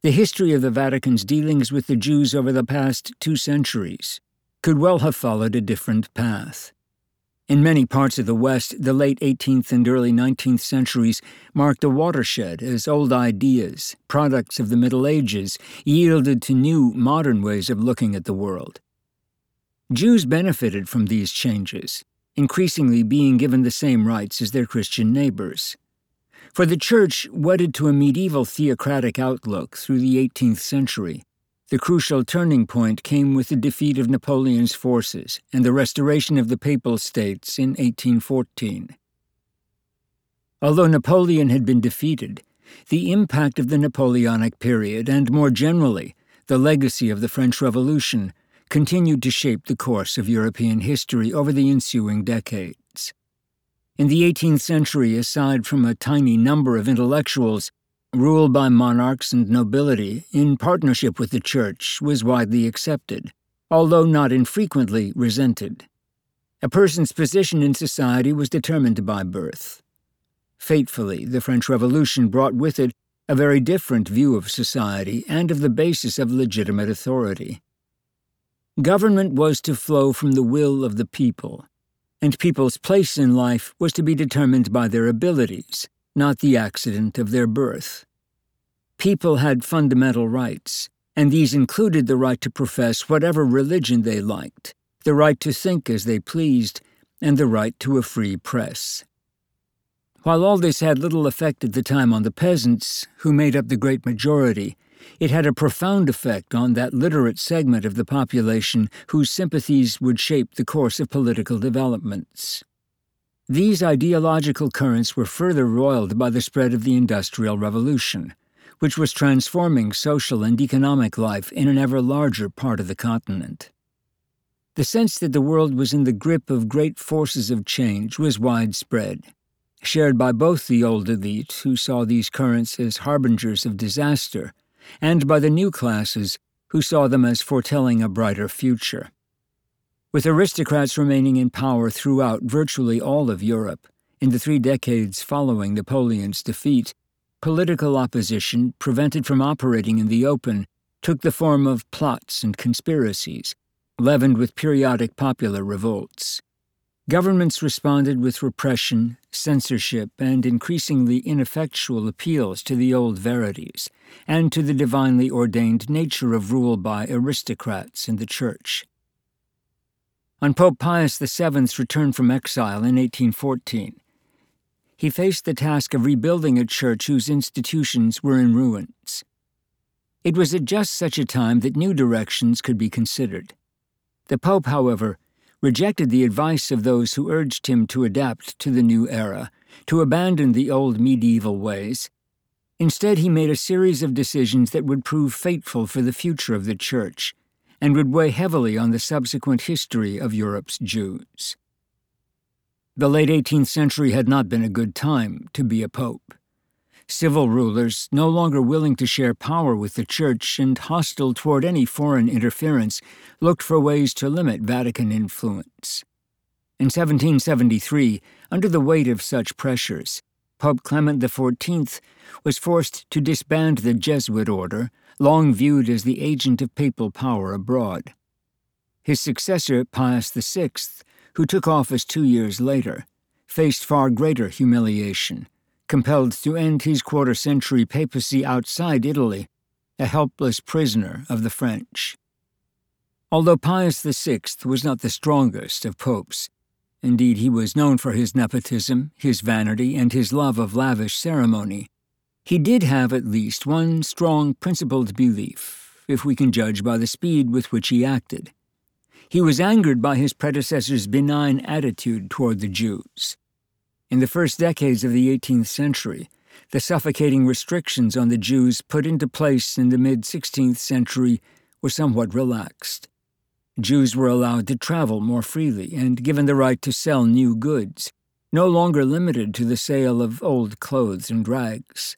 The history of the Vatican's dealings with the Jews over the past 2 centuries could well have followed a different path. In many parts of the West, the late 18th and early 19th centuries marked a watershed as old ideas, products of the Middle Ages, yielded to new, modern ways of looking at the world. Jews benefited from these changes, increasingly being given the same rights as their Christian neighbors. For the Church, wedded to a medieval theocratic outlook through the 18th century, the crucial turning point came with the defeat of Napoleon's forces and the restoration of the Papal States in 1814. Although Napoleon had been defeated, the impact of the Napoleonic period and, more generally, the legacy of the French Revolution continued to shape the course of European history over the ensuing decades. In the 18th century, aside from a tiny number of intellectuals, rule by monarchs and nobility, in partnership with the Church, was widely accepted, although not infrequently resented. A person's position in society was determined by birth. Fatefully, the French Revolution brought with it a very different view of society and of the basis of legitimate authority. Government was to flow from the will of the people, and people's place in life was to be determined by their abilities, not the accident of their birth. People had fundamental rights, and these included the right to profess whatever religion they liked, the right to think as they pleased, and the right to a free press. While all this had little effect at the time on the peasants, who made up the great majority, it had a profound effect on that literate segment of the population whose sympathies would shape the course of political developments. These ideological currents were further roiled by the spread of the Industrial Revolution, which was transforming social and economic life in an ever larger part of the continent. The sense that the world was in the grip of great forces of change was widespread, shared by both the old elite, who saw these currents as harbingers of disaster, and by the new classes, who saw them as foretelling a brighter future. With aristocrats remaining in power throughout virtually all of Europe, in the 3 decades following Napoleon's defeat, political opposition, prevented from operating in the open, took the form of plots and conspiracies, leavened with periodic popular revolts. Governments responded with repression, censorship, and increasingly ineffectual appeals to the old verities, and to the divinely ordained nature of rule by aristocrats in the Church. On Pope Pius VII's return from exile in 1814, he faced the task of rebuilding a church whose institutions were in ruins. It was at just such a time that new directions could be considered. The Pope, however, rejected the advice of those who urged him to adapt to the new era, to abandon the old medieval ways. Instead, he made a series of decisions that would prove fateful for the future of the Church, and would weigh heavily on the subsequent history of Europe's Jews. The late 18th century had not been a good time to be a pope. Civil rulers, no longer willing to share power with the Church and hostile toward any foreign interference, looked for ways to limit Vatican influence. In 1773, under the weight of such pressures, Pope Clement XIV was forced to disband the Jesuit order, long viewed as the agent of papal power abroad. His successor, Pius VI, who took office 2 years later, faced far greater humiliation, compelled to end his quarter-century papacy outside Italy, a helpless prisoner of the French. Although Pius VI was not the strongest of popes, indeed he was known for his nepotism, his vanity, and his love of lavish ceremony, he did have at least one strong principled belief, if we can judge by the speed with which he acted. He was angered by his predecessor's benign attitude toward the Jews. In the first decades of the 18th century, the suffocating restrictions on the Jews put into place in the mid-16th century were somewhat relaxed. Jews were allowed to travel more freely and given the right to sell new goods, no longer limited to the sale of old clothes and rags.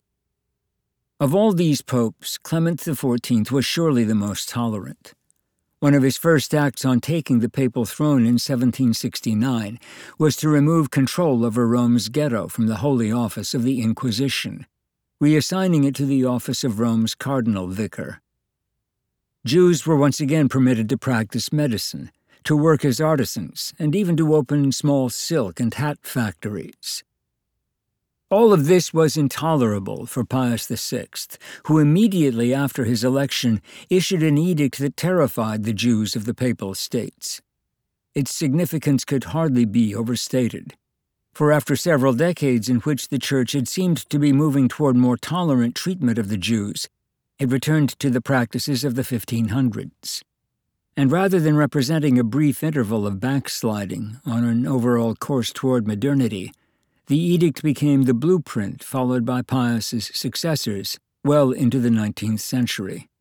Of all these popes, Clement XIV was surely the most tolerant. One of his first acts on taking the papal throne in 1769 was to remove control over Rome's ghetto from the Holy Office of the Inquisition, reassigning it to the office of Rome's cardinal vicar. Jews were once again permitted to practice medicine, to work as artisans, and even to open small silk and hat factories. All of this was intolerable for Pius VI, who immediately after his election issued an edict that terrified the Jews of the Papal States. Its significance could hardly be overstated, for after several decades in which the Church had seemed to be moving toward more tolerant treatment of the Jews, it returned to the practices of the 1500s. And rather than representing a brief interval of backsliding on an overall course toward modernity, the edict became the blueprint followed by Pius's successors well into the 19th century.